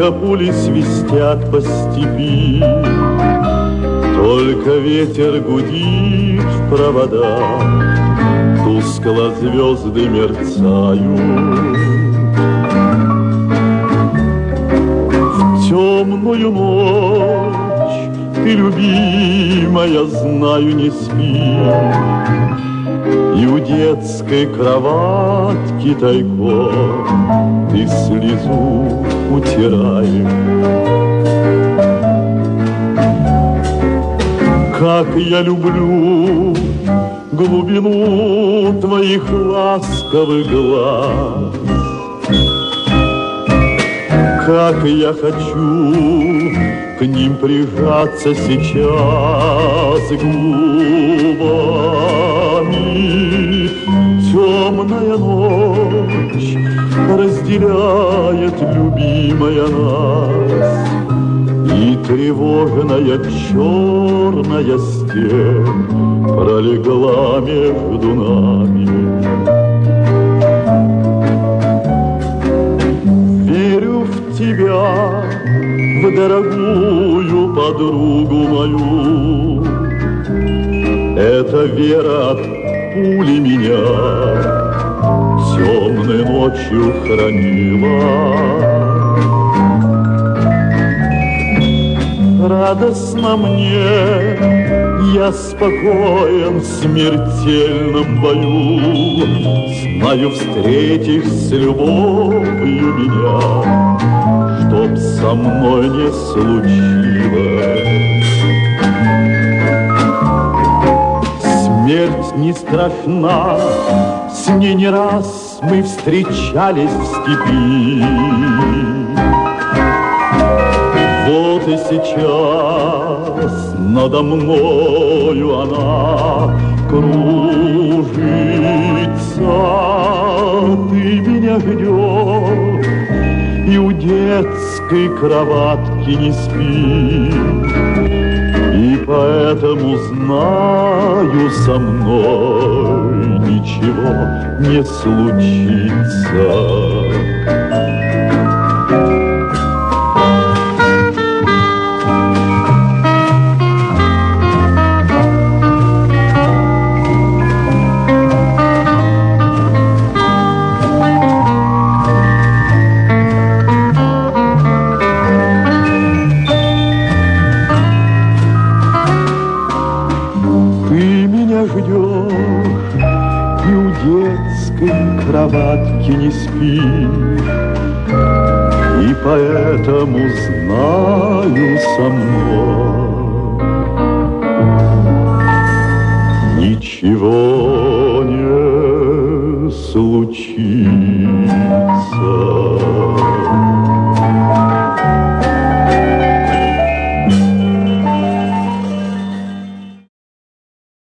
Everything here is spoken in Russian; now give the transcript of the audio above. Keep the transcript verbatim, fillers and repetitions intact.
Только пули свистят по степи, только ветер гудит в проводах, тускло звезды мерцают. В темную ночь ты, любимая, знаю, не спишь, и у детской кроватки тайком ты слезу утираешь. Как я люблю глубину твоих ласковых глаз, как я хочу к ним прижаться сейчас губами. Темная ночь разделяет, любимая, нас, и тревожная черная степь пролегла между нами. Верю в тебя, в дорогую подругу мою. Эта вера от пули меня темной ночью хранила. Радостно мне, я спокоен в смертельном бою. Знаю, встретишь с любовью меня, чтоб со мной не случилось. Смерть не страшна, с ней не раз мы встречались в степи. Вот и сейчас надо мною она кружится. Ты меня ждешь и у детской кроватки не спишь, и поэтому знаю, со мной ничего не случится. Ждешь и у детской кроватки не спишь, и поэтому знаю, со мной ничего не случится.